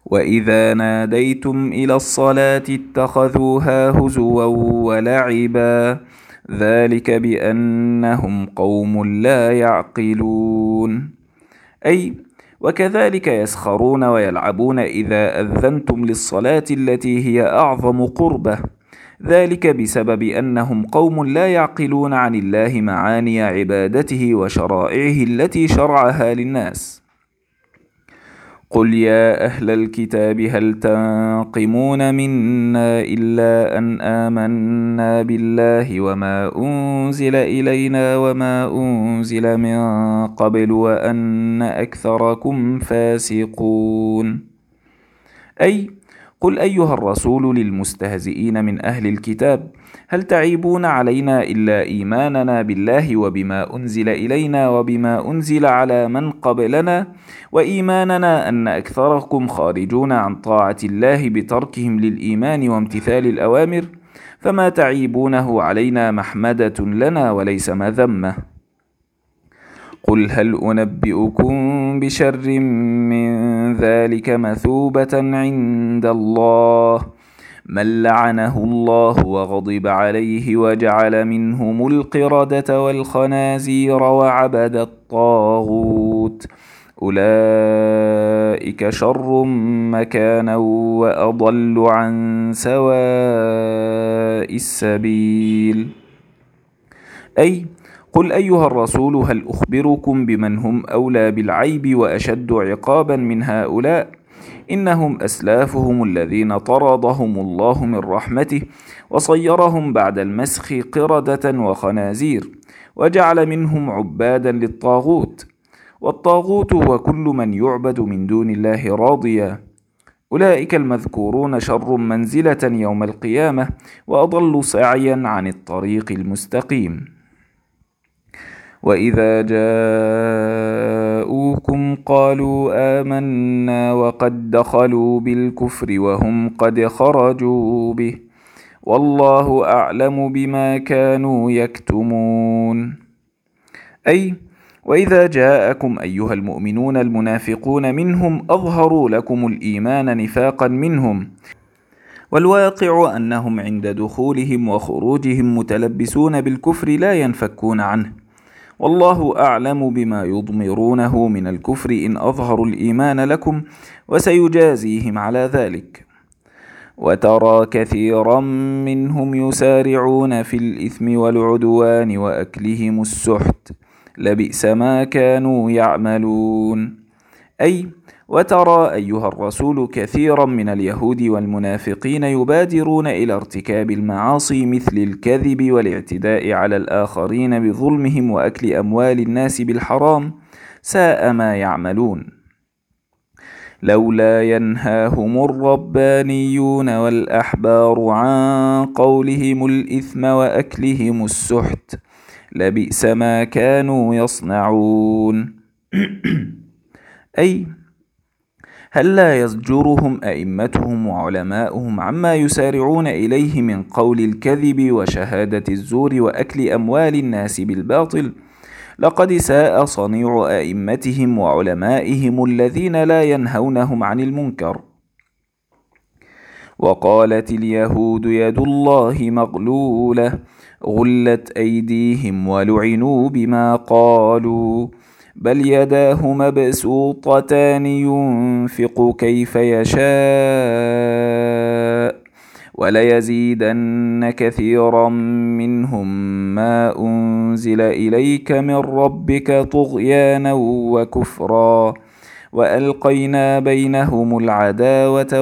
[SPEAKER 1] وإذا ناديتم إلى الصلاة اتخذوها هزوا ولعبا ذلك بأنهم قوم لا يعقلون. أي وكذلك يسخرون ويلعبون إذا أذنتم للصلاة التي هي أعظم قربة، ذلك بسبب أنهم قوم لا يعقلون عن الله معاني عبادته وشرائعه التي شرعها للناس. قل يا أهل الكتاب هل تنقمون منا إلا أن آمنا بالله وما أنزل إلينا وما أنزل من قبل وأن أكثركم فاسقون. أي قل أيها الرسول للمستهزئين من أهل الكتاب هل تعيبون علينا إلا إيماننا بالله وبما أنزل إلينا وبما أنزل على من قبلنا، وإيماننا أن أكثركم خارجون عن طاعة الله بتركهم للإيمان وامتثال الأوامر، فما تعيبونه علينا محمدة لنا وليس مذمة. قل هل أنبئكم بشر من ذلك مثوبة عند الله من لعنه الله وغضب عليه وجعل منهم القردة والخنازير وعبد الطاغوت أولئك شر مكانا وأضل عن سواء السبيل. أي قل أيها الرسول هل أخبركم بمن هم أولى بالعيب وأشد عقابا من هؤلاء؟ إنهم أسلافهم الذين طردهم الله من رحمته وصيرهم بعد المسخ قردة وخنازير وجعل منهم عبادا للطاغوت، والطاغوت هو كل من يعبد من دون الله راضيا. أولئك المذكورون شر منزلة يوم القيامة وأضل سعيا عن الطريق المستقيم. وإذا جاءوكم قالوا آمنا وقد دخلوا بالكفر وهم قد خرجوا به والله أعلم بما كانوا يكتمون. أي وإذا جاءكم أيها المؤمنون المنافقون منهم أظهروا لكم الإيمان نفاقا منهم، والواقع أنهم عند دخولهم وخروجهم متلبسون بالكفر لا ينفكون عنه، والله أعلم بما يضمرونه من الكفر إن أظهروا الإيمان لكم وسيجازيهم على ذلك. وترى كثيرا منهم يسارعون في الإثم والعدوان وأكلهم السحت لبئس ما كانوا يعملون. أي وترى أيها الرسول كثيرا من اليهود والمنافقين يبادرون إلى ارتكاب المعاصي مثل الكذب والاعتداء على الآخرين بظلمهم وأكل أموال الناس بالحرام، ساء ما يعملون. لولا ينهاهم الربانيون والأحبار عن قولهم الإثم وأكلهم السحت لبئس ما كانوا يصنعون. أي هل لا يزجرهم أئمتهم وعلماؤهم عما يسارعون إليه من قول الكذب وشهادة الزور وأكل أموال الناس بالباطل؟ لقد ساء صنيع أئمتهم وعلمائهم الذين لا ينهونهم عن المنكر. وقالت اليهود يد الله مغلولة غلت أيديهم ولعنوا بما قالوا بل يداه مبسوطتان ينفق كيف يشاء وليزيدن كثيرا منهم ما أنزل إليك من ربك طغيانا وكفرا وألقينا بينهم العداوة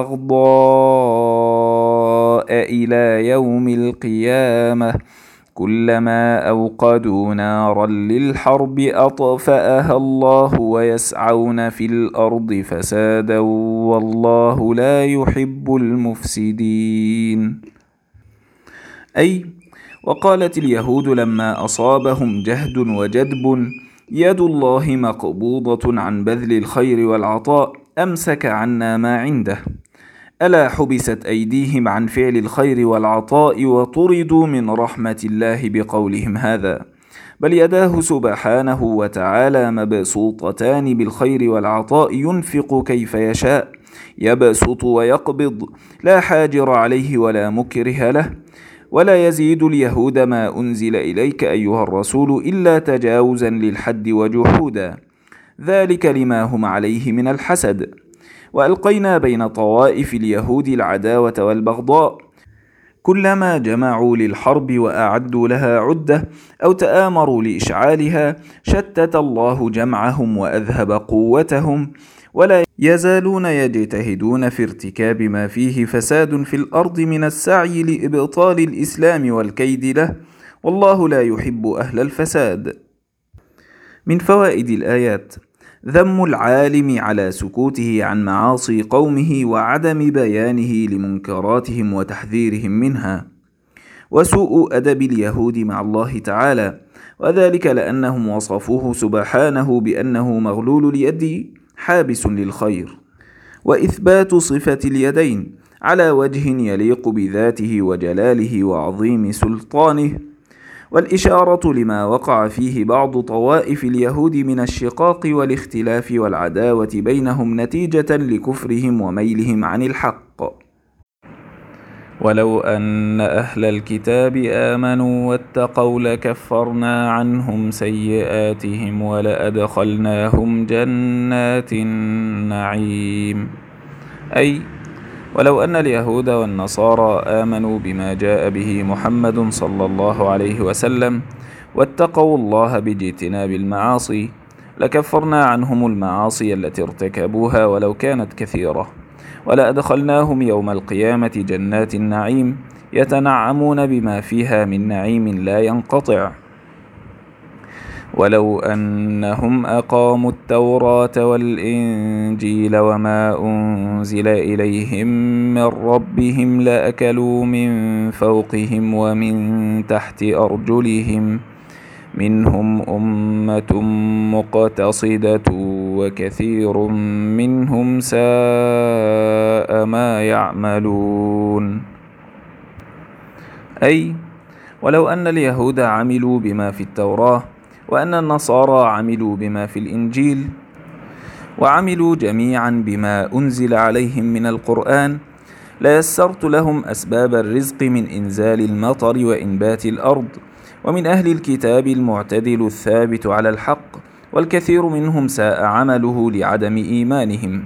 [SPEAKER 1] والبغضاء إلى يوم القيامة كلما أوقدوا نارا للحرب أطفأها الله ويسعون في الأرض فسادا والله لا يحب المفسدين. أي وقالت اليهود لما أصابهم جهد وجدب يد الله مقبوضة عن بذل الخير والعطاء أمسك عنا ما عنده، ألا حبست أيديهم عن فعل الخير والعطاء وطردوا من رحمة الله بقولهم هذا، بل يداه سبحانه وتعالى مبسوطتان بالخير والعطاء ينفق كيف يشاء يبسط ويقبض لا حاجر عليه ولا مكره له. ولا يزيد اليهود ما أنزل إليك أيها الرسول إلا تجاوزا للحد وجحودا، ذلك لما هم عليه من الحسد. وألقينا بين طوائف اليهود العداوة والبغضاء، كلما جمعوا للحرب وأعدوا لها عدة أو تآمروا لإشعالها شتت الله جمعهم وأذهب قوتهم، ولا يزالون يجتهدون في ارتكاب ما فيه فساد في الأرض من السعي لإبطال الإسلام والكيد له، والله لا يحب أهل الفساد. من فوائد الآيات: ذم العالم على سكوته عن معاصي قومه وعدم بيانه لمنكراتهم وتحذيرهم منها، وسوء أدب اليهود مع الله تعالى، وذلك لأنهم وصفوه سبحانه بأنه مغلول اليد حابس للخير، وإثبات صفة اليدين على وجه يليق بذاته وجلاله وعظيم سلطانه، والإشارة لما وقع فيه بعض طوائف اليهود من الشقاق والاختلاف والعداوة بينهم نتيجة لكفرهم وميلهم عن الحق. ولو أن أهل الكتاب آمنوا واتقوا لكفرنا عنهم سيئاتهم ولأدخلناهم جنات النعيم. أي ولو أن اليهود والنصارى آمنوا بما جاء به محمد صلى الله عليه وسلم واتقوا الله باجتناب المعاصي لكفرنا عنهم المعاصي التي ارتكبوها ولو كانت كثيرة، ولأدخلناهم يوم القيامة جنات النعيم يتنعمون بما فيها من نعيم لا ينقطع. ولو أنهم أقاموا التوراة والإنجيل وما أنزل إليهم من ربهم لأكلوا من فوقهم ومن تحت أرجلهم منهم أمة مقتصدة وكثير منهم ساء ما يعملون. أي ولو أن اليهود عملوا بما في التوراة وأن النصارى عملوا بما في الإنجيل وعملوا جميعا بما أنزل عليهم من القرآن ليسرت لهم أسباب الرزق من إنزال المطر وإنبات الأرض، ومن أهل الكتاب المعتدل الثابت على الحق، والكثير منهم ساء عمله لعدم إيمانهم.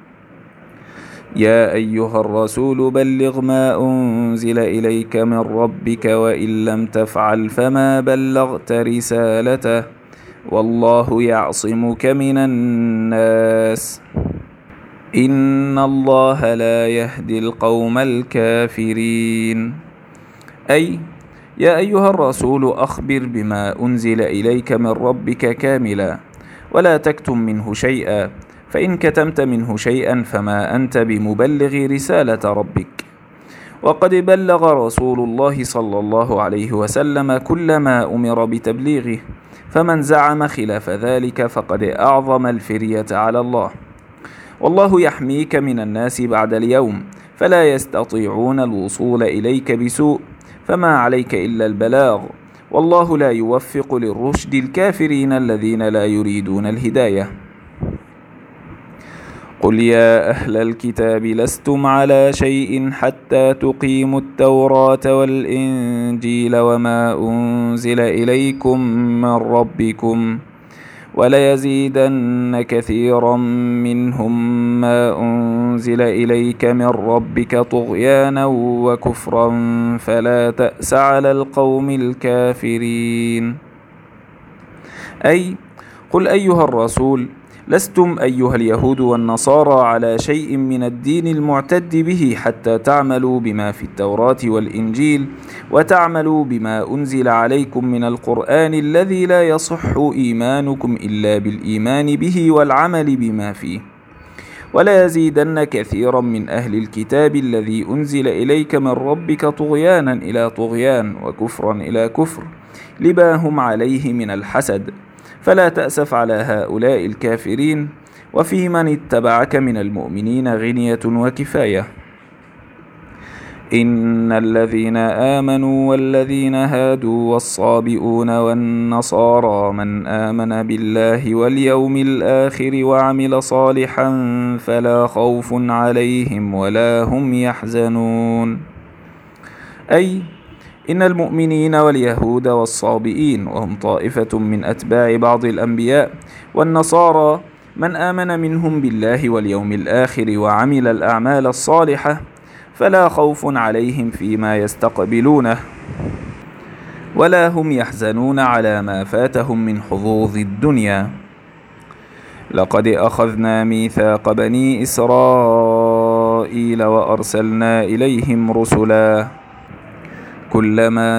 [SPEAKER 1] يا أيها الرسول بلغ ما أنزل إليك من ربك وإن لم تفعل فما بلغت رسالته والله يعصمك من الناس إن الله لا يهدي القوم الكافرين. أي يا أيها الرسول أخبر بما أنزل إليك من ربك كاملا ولا تكتم منه شيئا، فإن كتمت منه شيئا فما أنت بمبلغ رسالة ربك. وقد بلغ رسول الله صلى الله عليه وسلم كل ما أمر بتبليغه، فمن زعم خلاف ذلك فقد أعظم الفرية على الله. والله يحميك من الناس بعد اليوم فلا يستطيعون الوصول إليك بسوء، فما عليك إلا البلاغ، والله لا يوفق للرشد الكافرين الذين لا يريدون الهداية. قل يا أهل الكتاب لستم على شيء حتى تقيموا التوراة والإنجيل وما أنزل إليكم من ربكم وليزيدن كثيرا منهم ما أنزل إليك من ربك طغيانا وكفرا فلا تأس على القوم الكافرين. أي قل أيها الرسول لستم أيها اليهود والنصارى على شيء من الدين المعتد به حتى تعملوا بما في التوراة والإنجيل وتعملوا بما أنزل عليكم من القرآن الذي لا يصح إيمانكم إلا بالإيمان به والعمل بما فيه. ولا يزيدن كثيرا من أهل الكتاب الذي أنزل إليك من ربك طغيانا إلى طغيان وكفرا إلى كفر لما هم عليه من الحسد، فلا تأسف على هؤلاء الكافرين، وفي من اتبعك من المؤمنين غنية وكفاية. إن الذين آمنوا والذين هادوا والصابئون والنصارى من آمن بالله واليوم الآخر وعمل صالحا فلا خوف عليهم ولا هم يحزنون. أي إن المؤمنين واليهود والصابئين وهم طائفة من أتباع بعض الأنبياء والنصارى من آمن منهم بالله واليوم الآخر وعمل الأعمال الصالحة فلا خوف عليهم فيما يستقبلونه ولا هم يحزنون على ما فاتهم من حظوظ الدنيا. لقد أخذنا ميثاق بني إسرائيل وأرسلنا إليهم رسلا كلما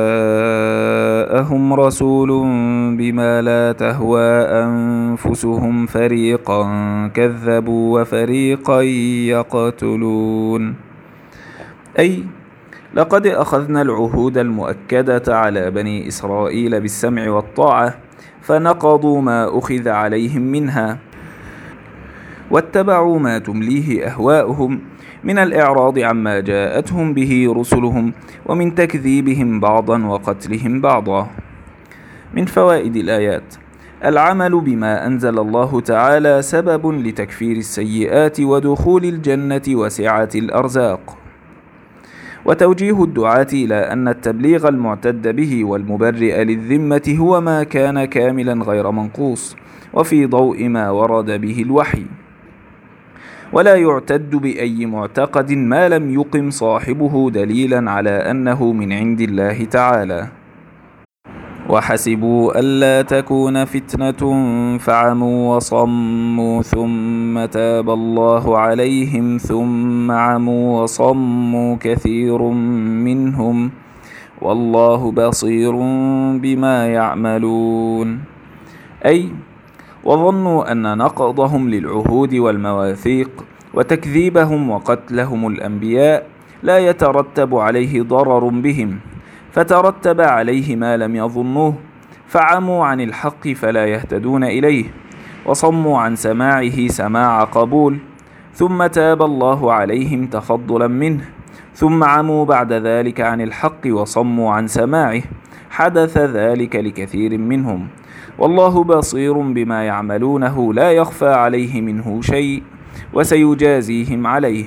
[SPEAKER 1] جاءهم رسول بما لا تهوى أنفسهم فريقا كذبوا وفريقا يقتلون. أي لقد أخذنا العهود المؤكدة على بني إسرائيل بالسمع والطاعة فنقضوا ما أخذ عليهم منها واتبعوا ما تمليه أهواؤهم من الإعراض عما جاءتهم به رسلهم ومن تكذيبهم بعضا وقتلهم بعضا. من فوائد الآيات: العمل بما أنزل الله تعالى سبب لتكفير السيئات ودخول الجنة وسعة الأرزاق، وتوجيه الدعاة إلى أن التبليغ المعتد به والمبرئ للذمة هو ما كان كاملا غير منقوص وفي ضوء ما ورد به الوحي، ولا يعتد بأي معتقد ما لم يقم صاحبه دليلا على أنه من عند الله تعالى. وحسبوا ألا تكون فتنة فعموا وصموا ثم تاب الله عليهم ثم عموا وصموا كثير منهم والله بصير بما يعملون. أي وظنوا أن نقضهم للعهود والمواثيق وتكذيبهم وقتلهم الأنبياء لا يترتب عليه ضرر بهم، فترتب عليه ما لم يظنوه فعموا عن الحق فلا يهتدون إليه، وصموا عن سماعه سماع قبول، ثم تاب الله عليهم تفضلا منه، ثم عموا بعد ذلك عن الحق وصموا عن سماعه، حدث ذلك لكثير منهم، والله بصير بما يعملونه لا يخفى عليه منه شيء وسيجازيهم عليه.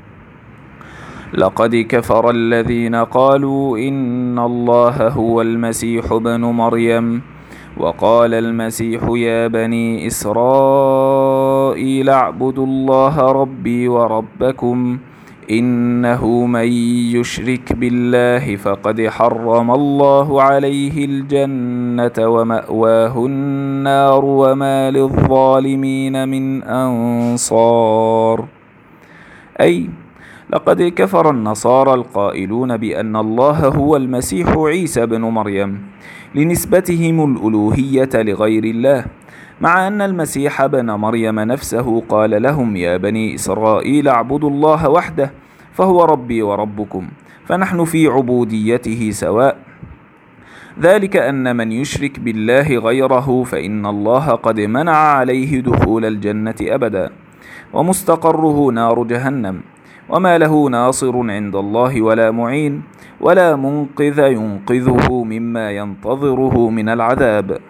[SPEAKER 1] لقد كفر الذين قالوا إن الله هو المسيح ابن مريم وقال المسيح يا بني إسرائيل اعبدوا الله ربي وربكم إنه من يشرك بالله فقد حرم الله عليه الجنة ومأواه النار وما للظالمين من أنصار. أي لقد كفر النصارى القائلون بأن الله هو المسيح عيسى بن مريم لنسبتهم الألوهية لغير الله، مع أن المسيح بن مريم نفسه قال لهم يا بني إسرائيل اعبدوا الله وحده فهو ربي وربكم، فنحن في عبوديته سواء. ذلك أن من يشرك بالله غيره فإن الله قد منع عليه دخول الجنة أبدا، ومستقره نار جهنم، وما له ناصر عند الله ولا معين ولا منقذ ينقذه مما ينتظره من العذاب.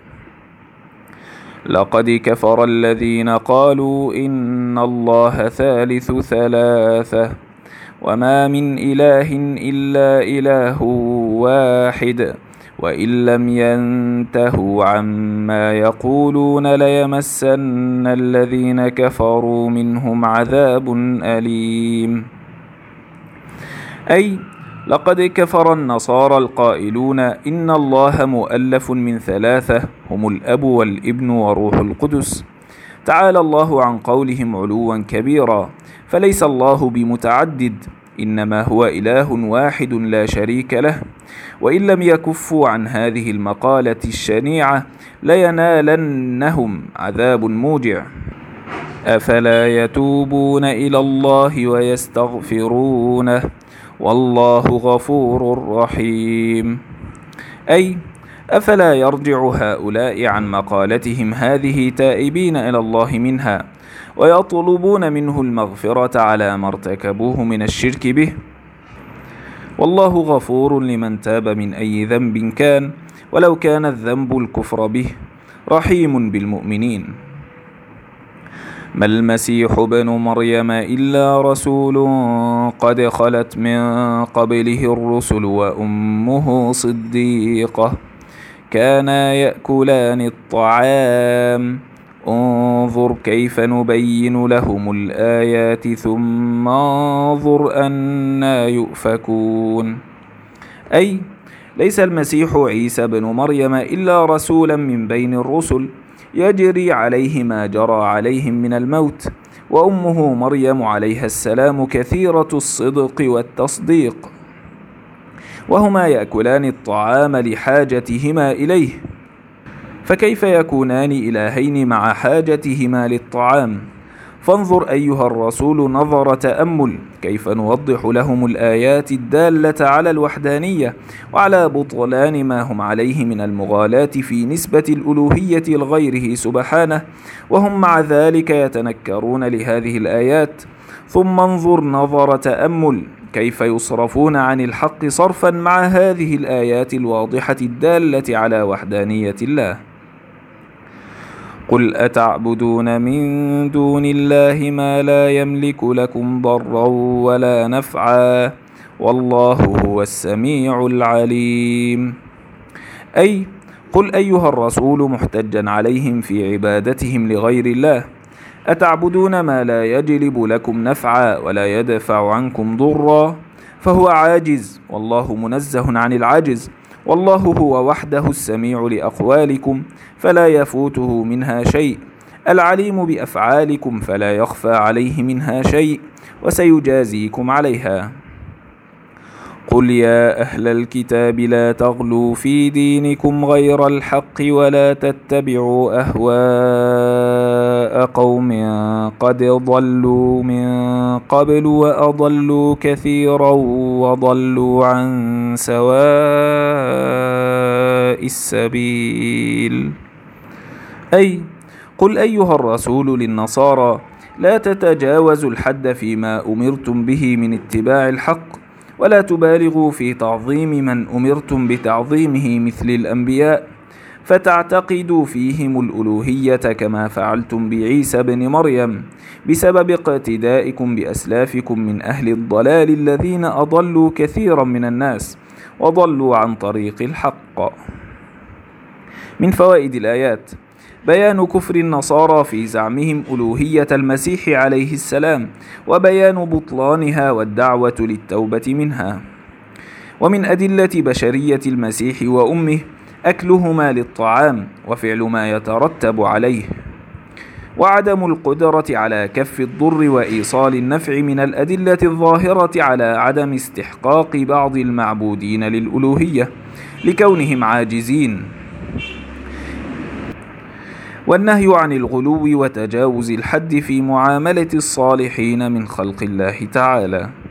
[SPEAKER 1] لقد كفر الذين قالوا إن الله ثالث ثلاثة وما من إله إلا إله واحد وإن لم ينتهوا عما يقولون ليمسن الذين كفروا منهم عذاب أليم. أي لقد كفر النصارى القائلون إن الله مؤلف من ثلاثة هم الأب والابن وروح القدس، تعالى الله عن قولهم علوا كبيرا، فليس الله بمتعدد، إنما هو إله واحد لا شريك له. وإن لم يكفوا عن هذه المقالة الشنيعة لينالنهم عذاب موجع. أفلا يتوبون إلى الله ويستغفرونه والله غفور رحيم. أي أفلا يرجع هؤلاء عن مقالتهم هذه تائبين إلى الله منها ويطلبون منه المغفرة على ما ارتكبوه من الشرك به؟ والله غفور لمن تاب من أي ذنب كان، ولو كان الذنب الكفر به، رحيم بالمؤمنين. ما المسيح ابن مريم إلا رسول قد خلت من قبله الرسل وأمه صديقة كانا يأكلان الطعام انظر كيف نبين لهم الآيات ثم انظر أنى يؤفكون. أي ليس المسيح عيسى بن مريم إلا رسولا من بين الرسل يجري عليه ما جرى عليهم من الموت، وأمه مريم عليها السلام كثيرة الصدق والتصديق، وهما يأكلان الطعام لحاجتهما إليه، فكيف يكونان إلهين مع حاجتهما للطعام؟ فانظر أيها الرسول نظر تأمل كيف نوضح لهم الآيات الدالة على الوحدانية وعلى بطلان ما هم عليه من المغالاة في نسبة الألوهية لغيره سبحانه، وهم مع ذلك يتنكرون لهذه الآيات. ثم انظر نظر تأمل كيف يصرفون عن الحق صرفا مع هذه الآيات الواضحة الدالة على وحدانية الله. قل أتعبدون من دون الله ما لا يملك لكم ضرا ولا نفعا والله هو السميع العليم. أي قل أيها الرسول محتجا عليهم في عبادتهم لغير الله، أتعبدون ما لا يجلب لكم نفعا ولا يدفع عنكم ضرا، فهو عاجز والله منزه عن العجز، والله هو وحده السميع لأقوالكم فلا يفوته منها شيء، العليم بأفعالكم فلا يخفى عليه منها شيء، وسيجازيكم عليها. قل يا أهل الكتاب لا تغلوا في دينكم غير الحق ولا تتبعوا أهواء قوم قد ضلوا من قبل وأضلوا كثيرا وضلوا عن سواء السبيل. أي قل أيها الرسول للنصارى لا تتجاوزوا الحد فيما أمرتم به من اتباع الحق، ولا تبالغوا في تعظيم من أمرتم بتعظيمه مثل الأنبياء، فتعتقدوا فيهم الألوهية كما فعلتم بعيسى بن مريم بسبب اقتدائكم بأسلافكم من أهل الضلال الذين أضلوا كثيرا من الناس وضلوا عن طريق الحق. من فوائد الآيات بيان كفر النصارى في زعمهم ألوهية المسيح عليه السلام، وبيان بطلانها والدعوة للتوبة منها. ومن أدلة بشرية المسيح وأمه أكلهما للطعام وفعل ما يترتب عليه، وعدم القدرة على كف الضر وإيصال النفع من الأدلة الظاهرة على عدم استحقاق بعض المعبودين للألوهية لكونهم عاجزين، والنهي عن الغلو وتجاوز الحد في معاملة الصالحين من خلق الله تعالى.